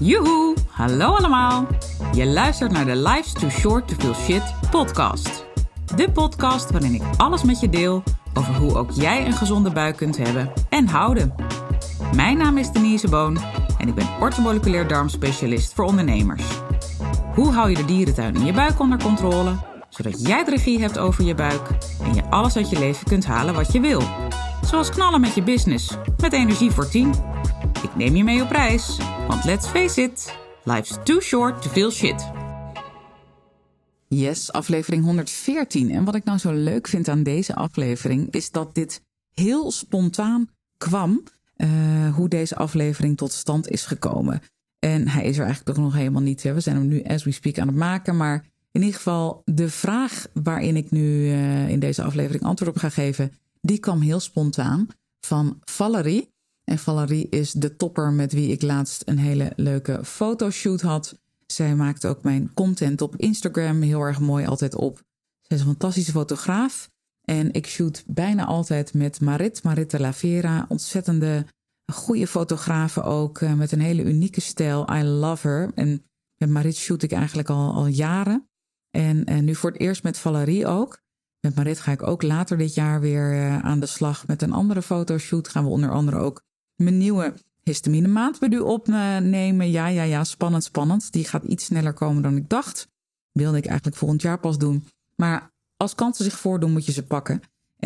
Joehoe, hallo allemaal. Je luistert naar de Life's Too Short to Feel Shit podcast. De podcast waarin ik alles met je deel over hoe ook jij een gezonde buik kunt hebben en houden. Mijn naam is Denise Boon en ik ben orthomoleculair darmspecialist voor ondernemers. Hoe hou je de dierentuin in je buik onder controle, zodat jij de regie hebt over je buik en je alles uit je leven kunt halen wat je wil. Zoals knallen met je business, met energie voor 10. Ik neem je mee op reis, want let's face it, life's too short to feel shit. Yes, aflevering 114. En wat ik nou zo leuk vind aan deze aflevering is dat dit heel spontaan kwam, hoe deze aflevering tot stand is gekomen. En hij is er eigenlijk nog helemaal niet. Hè? We zijn hem nu as we speak aan het maken, maar in ieder geval de vraag waarin ik nu in deze aflevering antwoord op ga geven, die kwam heel spontaan van Valerie. En Valerie is de topper met wie ik laatst een hele leuke fotoshoot had. Zij maakt ook mijn content op Instagram heel erg mooi altijd op. Zij is een fantastische fotograaf. En ik shoot bijna altijd met Marit de la Vera. Ontzettende goede fotografe ook, met een hele unieke stijl. I love her. En met Marit shoot ik eigenlijk al jaren. En nu voor het eerst met Valerie ook. Met Marit ga ik ook later dit jaar weer aan de slag met een andere fotoshoot. Gaan we onder andere ook mijn nieuwe histamine maandmenu opnemen. Ja, spannend. Die gaat iets sneller komen dan ik dacht. Wilde ik eigenlijk volgend jaar pas doen. Maar als kansen zich voordoen, moet je ze pakken.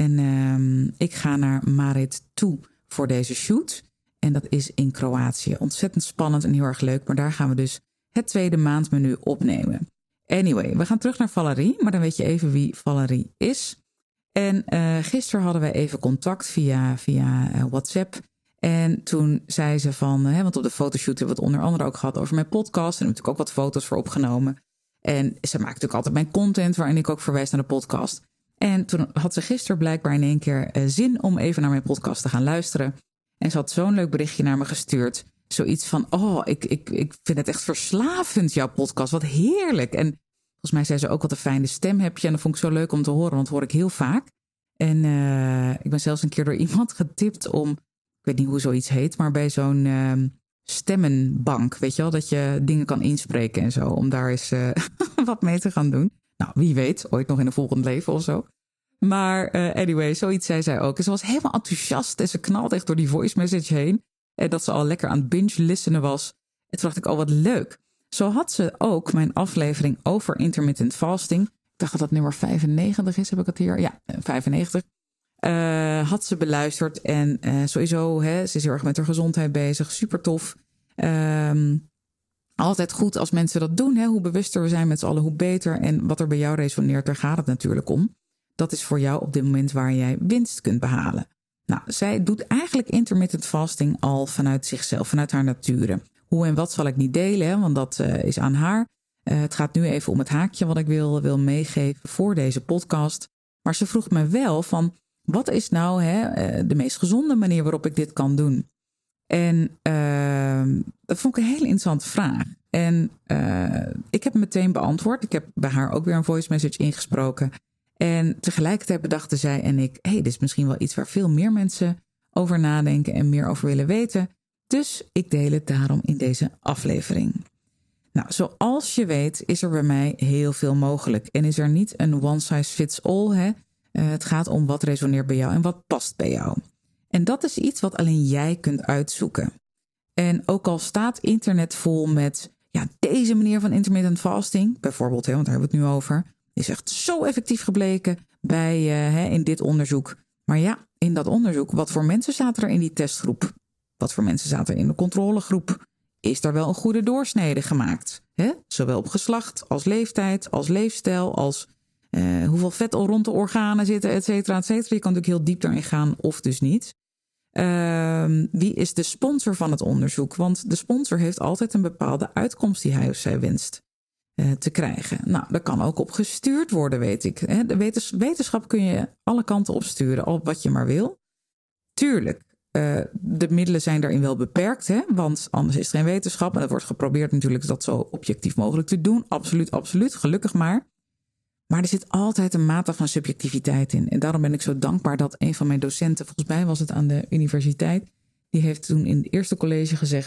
En ik ga naar Marit toe voor deze shoot. En dat is in Kroatië. Ontzettend spannend en heel erg leuk. Maar daar gaan we dus het tweede maandmenu opnemen. Anyway, we gaan terug naar Valerie. Maar dan weet je even wie Valerie is. En gisteren hadden wij even contact via WhatsApp. En toen zei ze van, want op de fotoshoot hebben we het onder andere ook gehad over mijn podcast. En heb ik natuurlijk ook wat foto's voor opgenomen. En ze maakt natuurlijk altijd mijn content waarin ik ook verwijs naar de podcast. En toen had ze gisteren blijkbaar in één keer zin om even naar mijn podcast te gaan luisteren. En ze had zo'n leuk berichtje naar me gestuurd. Zoiets van, ik vind het echt verslavend, jouw podcast. Wat heerlijk. En volgens mij zei ze ook wat een fijne stem heb je. En dat vond ik zo leuk om te horen, want dat hoor ik heel vaak. En ik ben zelfs een keer door iemand getipt om, ik weet niet hoe zoiets heet, maar bij zo'n stemmenbank, weet je wel, dat je dingen kan inspreken en zo, om daar eens wat mee te gaan doen. Nou, wie weet, ooit nog in een volgend leven of zo. Maar anyway, zoiets zei zij ook. En ze was helemaal enthousiast en ze knalde echt door die voice message heen. En dat ze al lekker aan het binge-listenen was. En toen dacht ik, wat leuk. Zo had ze ook mijn aflevering over intermittent fasting. Ik dacht dat dat nummer 95 is, heb ik het hier? Ja, 95. Had ze beluisterd. En sowieso, ze is heel erg met haar gezondheid bezig. Super tof. Altijd goed als mensen dat doen. Hoe bewuster we zijn met z'n allen, hoe beter. En wat er bij jou resoneert, daar gaat het natuurlijk om. Dat is voor jou op dit moment waar jij winst kunt behalen. Nou, zij doet eigenlijk intermittent fasting al vanuit zichzelf, vanuit haar nature. Hoe en wat zal ik niet delen, want dat is aan haar. Het gaat nu even om het haakje wat ik wil meegeven voor deze podcast. Maar ze vroeg me wel van, wat is nou de meest gezonde manier waarop ik dit kan doen? En dat vond ik een hele interessante vraag. En ik heb hem meteen beantwoord. Ik heb bij haar ook weer een voice message ingesproken. En tegelijkertijd bedachten zij en ik, dit is misschien wel iets waar veel meer mensen over nadenken en meer over willen weten. Dus ik deel het daarom in deze aflevering. Nou, zoals je weet is er bij mij heel veel mogelijk. En is er niet een one size fits all. Het gaat om wat resoneert bij jou en wat past bij jou. En dat is iets wat alleen jij kunt uitzoeken. En ook al staat internet vol met deze manier van intermittent fasting, bijvoorbeeld, want daar hebben we het nu over, is echt zo effectief gebleken in dit onderzoek. Maar in dat onderzoek, wat voor mensen zaten er in die testgroep? Wat voor mensen zaten er in de controlegroep? Is er wel een goede doorsnede gemaakt? Zowel op geslacht, als leeftijd, als leefstijl, als hoeveel vet al rond de organen zitten, et cetera, et cetera. Je kan natuurlijk heel diep daarin gaan of dus niet. Wie is de sponsor van het onderzoek? Want de sponsor heeft altijd een bepaalde uitkomst die hij of zij wenst te krijgen. Nou, daar kan ook op gestuurd worden, weet ik. De wetenschap kun je alle kanten opsturen, al wat je maar wil. Tuurlijk, de middelen zijn daarin wel beperkt, want anders is er geen wetenschap. En dat wordt geprobeerd natuurlijk dat zo objectief mogelijk te doen. Absoluut, gelukkig maar. Maar er zit altijd een mate van subjectiviteit in. En daarom ben ik zo dankbaar dat een van mijn docenten, volgens mij was het aan de universiteit, die heeft toen in het eerste college gezegd,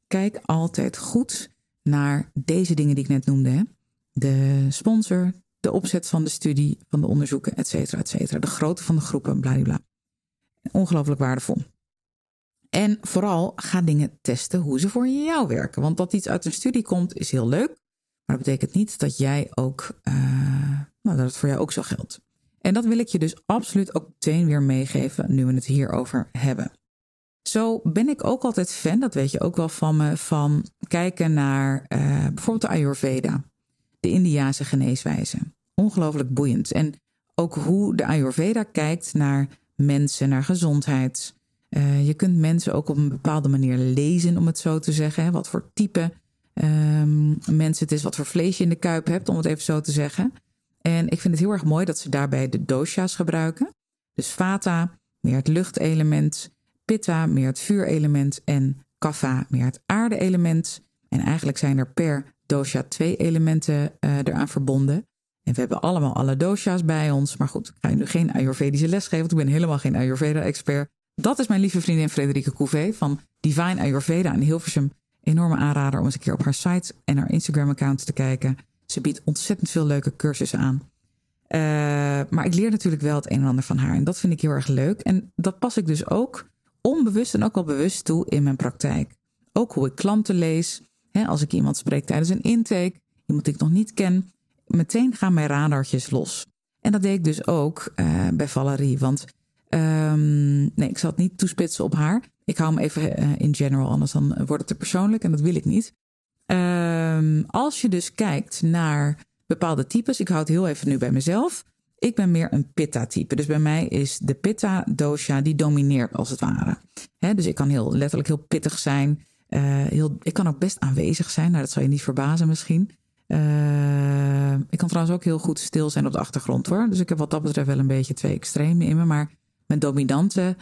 kijk altijd goed naar deze dingen die ik net noemde. Hè? De sponsor, de opzet van de studie, van de onderzoeken, et cetera, et cetera. De grootte van de groepen, bladibla. Ongelooflijk waardevol. En vooral ga dingen testen hoe ze voor jou werken. Want dat iets uit een studie komt is heel leuk. Maar dat betekent niet dat jij ook, dat het voor jou ook zo geldt. En dat wil ik je dus absoluut ook meteen weer meegeven nu we het hierover hebben. Zo ben ik ook altijd fan, dat weet je ook wel van me, van kijken naar bijvoorbeeld de Ayurveda. De Indiase geneeswijze. Ongelooflijk boeiend. En ook hoe de Ayurveda kijkt naar mensen, naar gezondheid. Je kunt mensen ook op een bepaalde manier lezen, om het zo te zeggen. Hè? Wat voor type mensen het is, wat voor vlees je in de kuip hebt, om het even zo te zeggen. En ik vind het heel erg mooi dat ze daarbij de dosha's gebruiken. Dus vata, meer het luchtelement. Pitta, meer het vuurelement. En kapha, meer het aarde-element. En eigenlijk zijn er per dosha 2 elementen eraan verbonden. En we hebben allemaal alle dosha's bij ons. Maar goed, ik ga je nu geen Ayurvedische les geven, want ik ben helemaal geen Ayurveda-expert. Dat is mijn lieve vriendin Frederike Couvé van Divine Ayurveda in Hilversum. Enorme aanrader om eens een keer op haar site en haar Instagram-account te kijken. Ze biedt ontzettend veel leuke cursussen aan. Maar ik leer natuurlijk wel het een en ander van haar. En dat vind ik heel erg leuk. En dat pas ik dus ook onbewust en ook wel bewust toe in mijn praktijk. Ook hoe ik klanten lees. Als ik iemand spreek tijdens een intake, iemand die ik nog niet ken, meteen gaan mijn radartjes los. En dat deed ik dus ook bij Valerie. Want nee, ik zal het niet toespitsen op haar. Ik hou hem even in general, anders dan wordt het te persoonlijk en dat wil ik niet. Als je dus kijkt naar bepaalde types, ik hou het heel even nu bij mezelf. Ik ben meer een pitta-type. Dus bij mij is de pitta-dosha die domineert als het ware. Dus ik kan heel letterlijk heel pittig zijn. Ik kan ook best aanwezig zijn. Nou, dat zal je niet verbazen misschien. Ik kan trouwens ook heel goed stil zijn op de achtergrond hoor. Dus ik heb wat dat betreft wel een beetje 2 extremen in me. Maar mijn dominante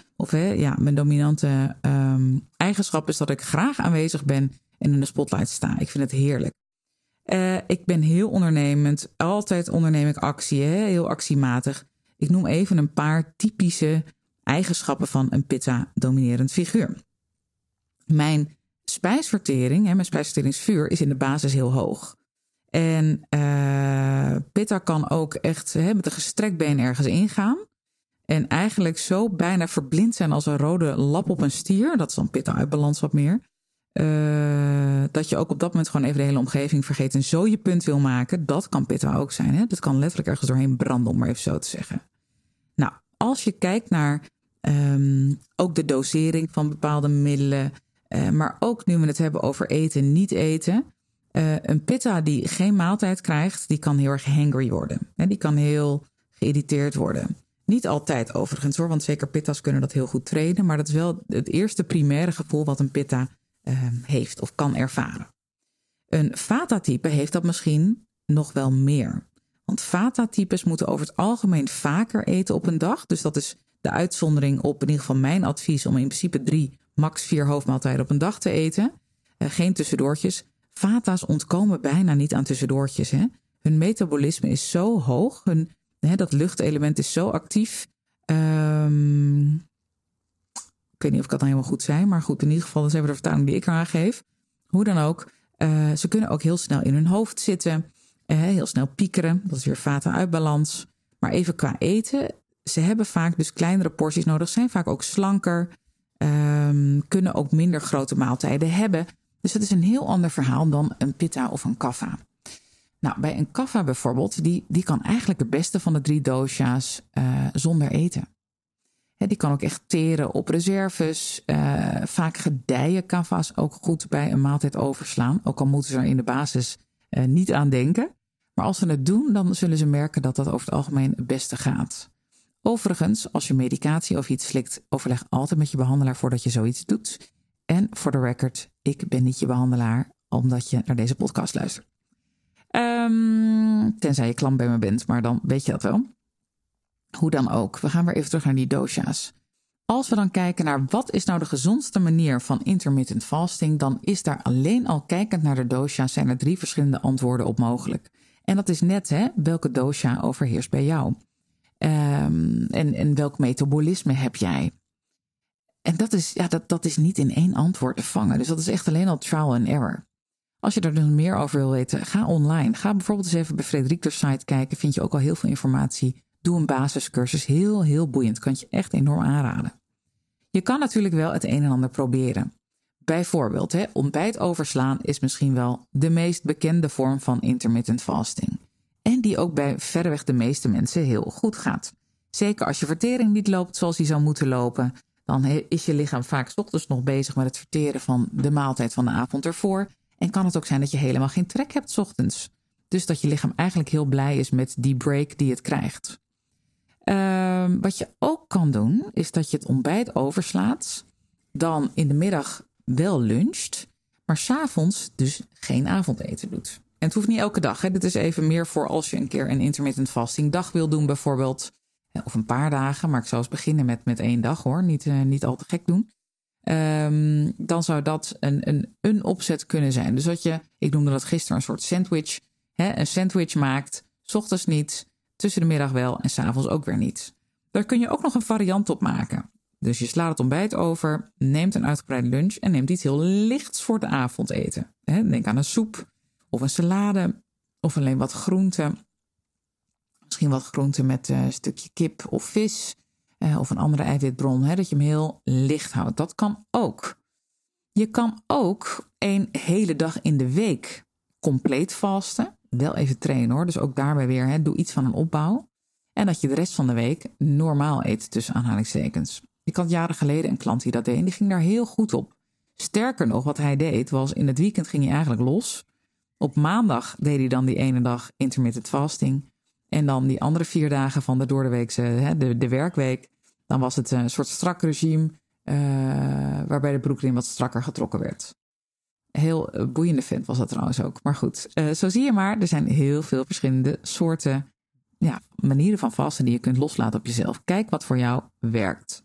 eigenschap is dat ik graag aanwezig ben en in de spotlight sta. Ik vind het heerlijk. Ik ben heel ondernemend. Altijd onderneem ik actie. Heel actiematig. Ik noem even een paar typische eigenschappen van een pitta-dominerend figuur. Mijn spijsvertering, mijn spijsverteringsvuur, is in de basis heel hoog. En pitta kan ook echt met een gestrekt been ergens ingaan. En eigenlijk zo bijna verblind zijn als een rode lap op een stier. Dat is dan pitta uit balans wat meer. Dat je ook op dat moment gewoon even de hele omgeving vergeet en zo je punt wil maken. Dat kan pitta ook zijn. Hè? Dat kan letterlijk ergens doorheen branden, om maar even zo te zeggen. Nou, als je kijkt naar ook de dosering van bepaalde middelen. Maar ook nu we het hebben over eten, niet eten. Een pitta die geen maaltijd krijgt, die kan heel erg hangry worden. Die kan heel geïrriteerd worden. Niet altijd overigens hoor, want zeker pitta's kunnen dat heel goed trainen. Maar dat is wel het eerste primaire gevoel wat een pitta heeft of kan ervaren. Een vata-type heeft dat misschien nog wel meer. Want vata-types moeten over het algemeen vaker eten op een dag. Dus dat is de uitzondering op in ieder geval mijn advies om in principe 3, max 4 hoofdmaaltijden op een dag te eten. Geen tussendoortjes. Vata's ontkomen bijna niet aan tussendoortjes. Hè? Hun metabolisme is zo hoog. Dat luchtelement is zo actief. Ik weet niet of ik dat dan helemaal goed zei. Maar goed, in ieder geval dat is even de vertaling die ik eraan geef. Hoe dan ook. Ze kunnen ook heel snel in hun hoofd zitten. Heel snel piekeren. Dat is weer vata uit balans. Maar even qua eten. Ze hebben vaak dus kleinere porties nodig. Zijn vaak ook slanker. Kunnen ook minder grote maaltijden hebben. Dus dat is een heel ander verhaal dan een pitta of een kapha. Nou, bij een kapha bijvoorbeeld, die kan eigenlijk de beste van de 3 dosha's zonder eten. Die kan ook echt teren op reserves. Vaak gedijen kapha's ook goed bij een maaltijd overslaan. Ook al moeten ze er in de basis niet aan denken. Maar als ze het doen, dan zullen ze merken dat dat over het algemeen het beste gaat. Overigens, als je medicatie of iets slikt, overleg altijd met je behandelaar voordat je zoiets doet. En voor de record, ik ben niet je behandelaar, omdat je naar deze podcast luistert. Tenzij je klant bij me bent, maar dan weet je dat wel. Hoe dan ook, we gaan weer even terug naar die dosha's. Als we dan kijken naar wat is nou de gezondste manier van intermittent fasting, dan is daar alleen al kijkend naar de dosha's zijn er 3 verschillende antwoorden op mogelijk. En dat is net welke dosha overheerst bij jou. En welk metabolisme heb jij? En dat is niet in één antwoord te vangen. Dus dat is echt alleen al trial and error. Als je er dus meer over wil weten, ga online. Ga bijvoorbeeld eens even bij Frederiek's site kijken. Vind je ook al heel veel informatie. Doe een basiscursus. Heel, heel boeiend. Kan je echt enorm aanraden. Je kan natuurlijk wel het een en ander proberen. Bijvoorbeeld, ontbijt overslaan is misschien wel de meest bekende vorm van intermittent fasting. En die ook bij verreweg de meeste mensen heel goed gaat. Zeker als je vertering niet loopt zoals die zou moeten lopen, dan is je lichaam vaak 's ochtends nog bezig met het verteren van de maaltijd van de avond ervoor. En kan het ook zijn dat je helemaal geen trek hebt 's ochtends. Dus dat je lichaam eigenlijk heel blij is met die break die het krijgt. Wat je ook kan doen, is dat je het ontbijt overslaat. Dan in de middag wel luncht, maar 's avonds dus geen avondeten doet. En het hoeft niet elke dag. Dit is even meer voor als je een keer een intermittent fasting dag wil doen bijvoorbeeld. Of een paar dagen, maar ik zou eens beginnen met 1 dag hoor. Niet al te gek doen. Dan zou dat een opzet kunnen zijn. Dus ik noemde dat gisteren een soort sandwich. Een sandwich maakt, 's ochtends niet, tussen de middag wel en 's avonds ook weer niet. Daar kun je ook nog een variant op maken. Dus je slaat het ontbijt over, neemt een uitgebreide lunch en neemt iets heel lichts voor de avondeten. Denk aan een soep of een salade of alleen wat groenten. Misschien wat groenten met een stukje kip of vis of een andere eiwitbron. Dat je hem heel licht houdt. Dat kan ook. Je kan ook 1 hele dag in de week compleet vasten. Wel even trainen hoor. Dus ook daarbij weer doe iets van een opbouw. En dat je de rest van de week normaal eet tussen aanhalingstekens. Ik had jaren geleden een klant die dat deed en die ging daar heel goed op. Sterker nog, wat hij deed was in het weekend ging hij eigenlijk los. Op maandag deed hij dan die ene dag intermittent fasting. En dan die andere 4 dagen van de doordeweekse, de werkweek. Dan was het een soort strak regime waarbij de broekriem wat strakker getrokken werd. Heel boeiende vent was dat trouwens ook. Maar goed, zo zie je maar, er zijn heel veel verschillende soorten manieren van vasten die je kunt loslaten op jezelf. Kijk wat voor jou werkt.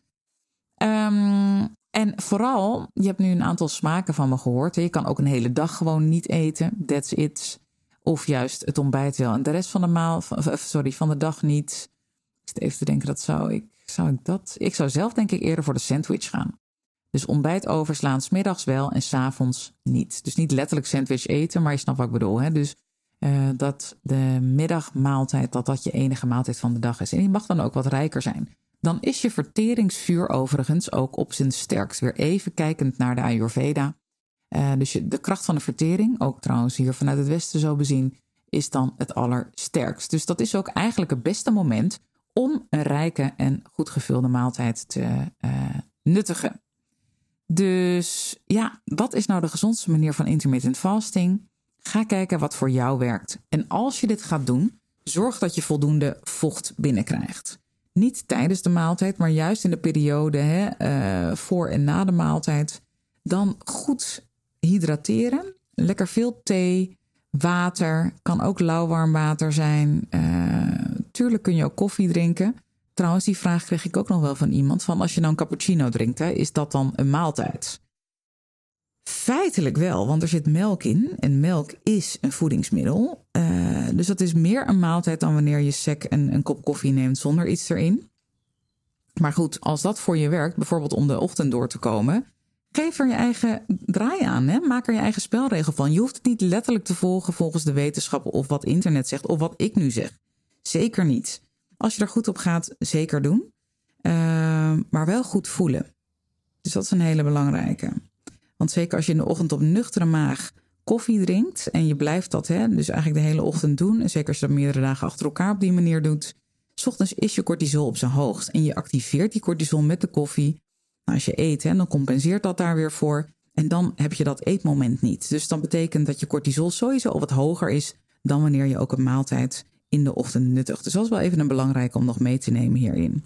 En vooral, je hebt nu een aantal smaken van me gehoord. Je kan ook een hele dag gewoon niet eten. That's it. Of juist het ontbijt wel en de rest van de dag niet. Ik zit even te denken, ik zou zelf denk ik eerder voor de sandwich gaan. Dus ontbijt overslaan 's middags wel en 's avonds niet. Dus niet letterlijk sandwich eten, maar je snapt wat ik bedoel. Dus dat de middagmaaltijd, dat je enige maaltijd van de dag is. En die mag dan ook wat rijker zijn. Dan is je verteringsvuur overigens ook op zijn sterkst. Weer even kijkend naar de Ayurveda. Dus de kracht van de vertering, ook trouwens hier vanuit het westen zo bezien, is dan het allersterkst. Dus dat is ook eigenlijk het beste moment om een rijke en goed gevulde maaltijd te nuttigen. Dus wat is nou de gezondste manier van intermittent fasting? Ga kijken wat voor jou werkt. En als je dit gaat doen, zorg dat je voldoende vocht binnenkrijgt. Niet tijdens de maaltijd, maar juist in de periode voor en na de maaltijd. Dan goed hydrateren. Lekker veel thee, water. Kan ook lauwwarm water zijn. Tuurlijk kun je ook koffie drinken. Trouwens, die vraag kreeg ik ook nog wel van iemand. Van als je nou een cappuccino drinkt, is dat dan een maaltijd? Feitelijk wel, want er zit melk in. En melk is een voedingsmiddel. Dus dat is meer een maaltijd dan wanneer je sec een kop koffie neemt zonder iets erin. Maar goed, als dat voor je werkt, bijvoorbeeld om de ochtend door te komen, geef er je eigen draai aan. Maak er je eigen spelregel van. Je hoeft het niet letterlijk te volgen volgens de wetenschappen of wat internet zegt of wat ik nu zeg. Zeker niet. Als je er goed op gaat, zeker doen. Maar wel goed voelen. Dus dat is een hele belangrijke. Want zeker als je in de ochtend op nuchtere maag koffie drinkt en je blijft dat dus eigenlijk de hele ochtend doen. En zeker als je dat meerdere dagen achter elkaar op die manier doet. 's Ochtends is je cortisol op zijn hoogst. En je activeert die cortisol met de koffie. Nou, als je eet, dan compenseert dat daar weer voor. En dan heb je dat eetmoment niet. Dus dat betekent dat je cortisol sowieso al wat hoger is dan wanneer je ook een maaltijd in de ochtend nuttigt. Dus dat is wel even een belangrijke om nog mee te nemen hierin.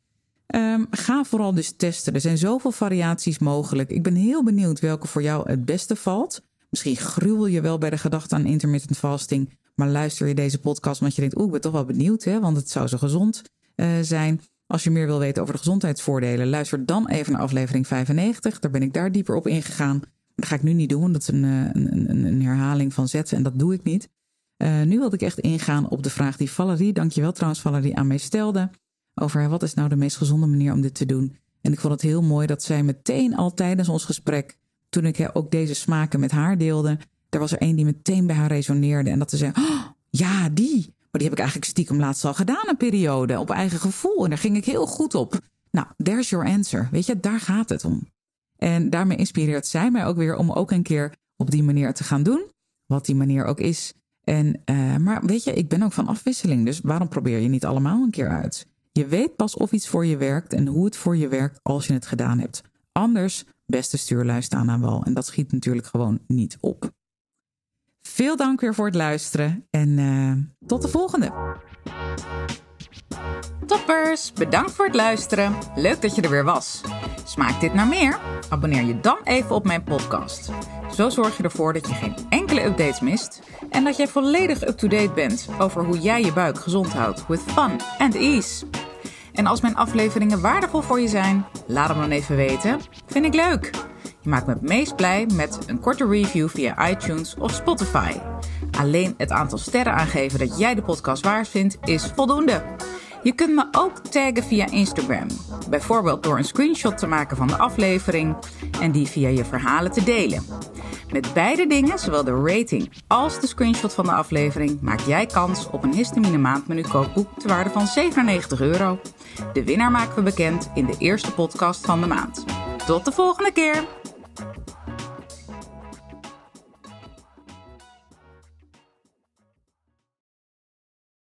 Ga vooral dus testen. Er zijn zoveel variaties mogelijk. Ik ben heel benieuwd welke voor jou het beste valt. Misschien gruwel je wel bij de gedachte aan intermittent fasting. Maar luister je deze podcast omdat je denkt, ik ben toch wel benieuwd, want het zou zo gezond zijn. Als je meer wil weten over de gezondheidsvoordelen, luister dan even naar aflevering 95. Daar ben ik daar dieper op ingegaan. Dat ga ik nu niet doen, want dat is een herhaling van zetten en dat doe ik niet. Nu wilde ik echt ingaan op de vraag die Valerie, dankjewel trouwens Valerie, aan mij stelde. Over wat is nou de meest gezonde manier om dit te doen. En ik vond het heel mooi dat zij meteen al tijdens ons gesprek, toen ik ook deze smaken met haar deelde, er was er één die meteen bij haar resoneerde. En dat ze zei, oh, ja, die. Maar die heb ik eigenlijk stiekem laatst al gedaan, een periode, op eigen gevoel. En daar ging ik heel goed op. Nou, there's your answer. Weet je, daar gaat het om. En daarmee inspireert zij mij ook weer om ook een keer op die manier te gaan doen. Wat die manier ook is. Maar weet je, ik ben ook van afwisseling. Dus waarom probeer je niet allemaal een keer uit? Je weet pas of iets voor je werkt en hoe het voor je werkt als je het gedaan hebt. Anders, beste stuurlui staan aan wal. En dat schiet natuurlijk gewoon niet op. Veel dank weer voor het luisteren en tot de volgende. Toppers, bedankt voor het luisteren. Leuk dat je er weer was. Smaakt dit naar meer? Abonneer je dan even op mijn podcast. Zo zorg je ervoor dat je geen enkele updates mist en dat jij volledig up-to-date bent over hoe jij je buik gezond houdt with fun and ease. En als mijn afleveringen waardevol voor je zijn, laat hem dan even weten. Vind ik leuk. Je maakt me het meest blij met een korte review via iTunes of Spotify. Alleen het aantal sterren aangeven dat jij de podcast waard vindt is voldoende. Je kunt me ook taggen via Instagram. Bijvoorbeeld door een screenshot te maken van de aflevering en die via je verhalen te delen. Met beide dingen, zowel de rating als de screenshot van de aflevering, maak jij kans op een Histamine Maandmenu kookboek ter waarde van €97. De winnaar maken we bekend in de eerste podcast van de maand. Tot de volgende keer!